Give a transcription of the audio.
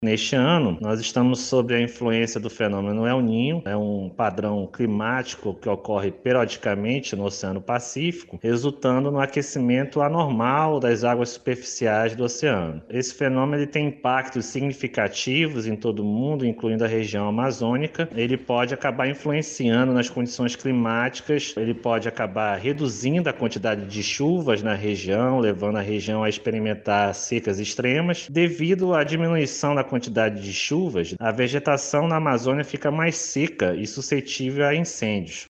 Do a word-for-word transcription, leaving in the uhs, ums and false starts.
Neste ano, nós estamos sob a influência do fenômeno El Niño, é um padrão climático que ocorre periodicamente no Oceano Pacífico, resultando no aquecimento anormal das águas superficiais do oceano. Esse fenômeno ele tem impactos significativos em todo o mundo, incluindo a região amazônica. Ele pode acabar influenciando nas condições climáticas, ele pode acabar reduzindo a quantidade de chuvas na região, levando a região a experimentar secas extremas. Devido à diminuição da quantidade de chuvas, a vegetação na Amazônia fica mais seca e suscetível a incêndios.